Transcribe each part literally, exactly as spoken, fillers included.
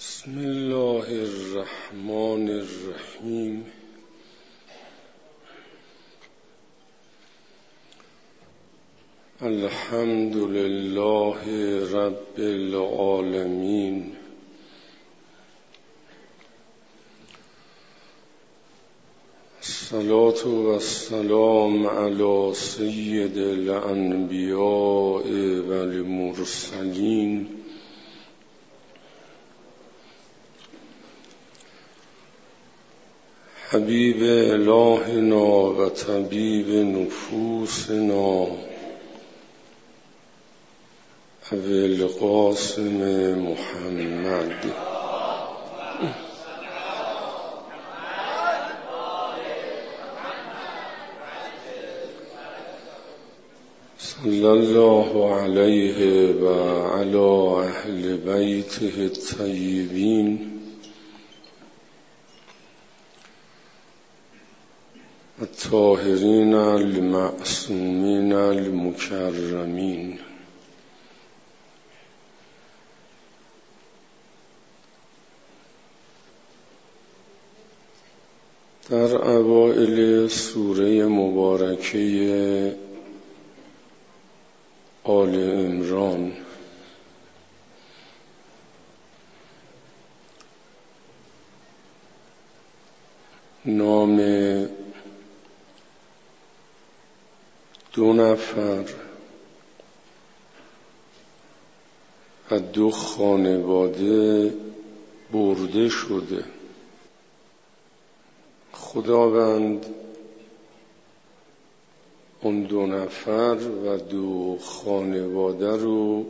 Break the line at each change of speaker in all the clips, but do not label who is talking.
بسم الله الرحمن الرحیم. الحمد لله رب العالمین. الصلاة والسلام علی سید الانبیاء والمرسلین حبیب الهنا و طبیب نفوسنا ابی القاسم محمد صلی الله علیه و علی اهل بیته الطیبین الطاهرین المعصومین المکرمین. در اوائل سوره مبارکه آل عمران نام دو نفر و دو خانواده برده شده. خداوند اون دو نفر و دو خانواده رو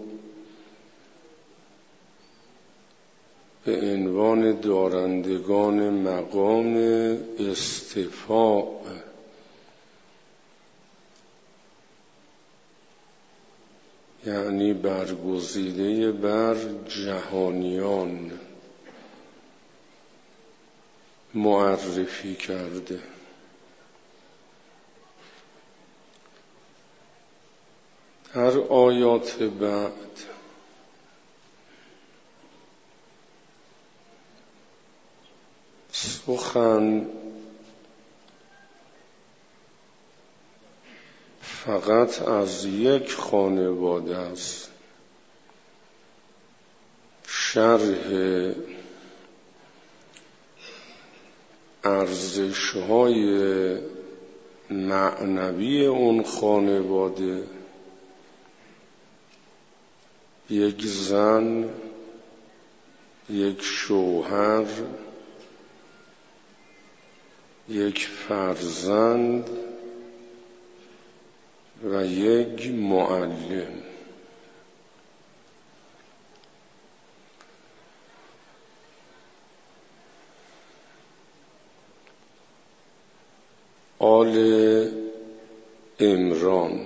به عنوان دارندگان مقام استفاء یعنی برگزیده بر جهانیان معرفی کرده. در آیات بعد سخن فقط از یک خانواده است. شرح ارزش‌های معنوی اون خانواده، یک زن، یک شوهر، یک فرزند و یک معلم. آل عمران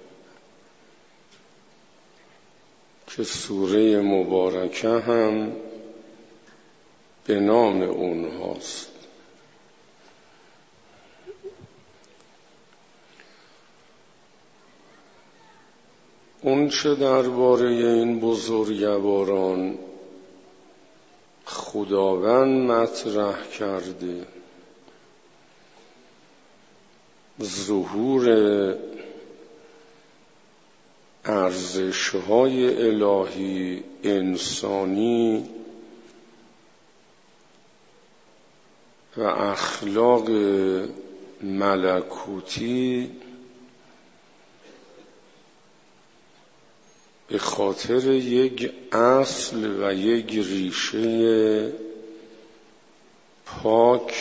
که سوره مبارکه هم به نام اونهاست. اون چه درباره این بزرگواران خداوند مطرح کرده، ظهور ارزش‌های الهی انسانی و اخلاق ملکوتی به خاطر یک اصل و یک ریشه پاک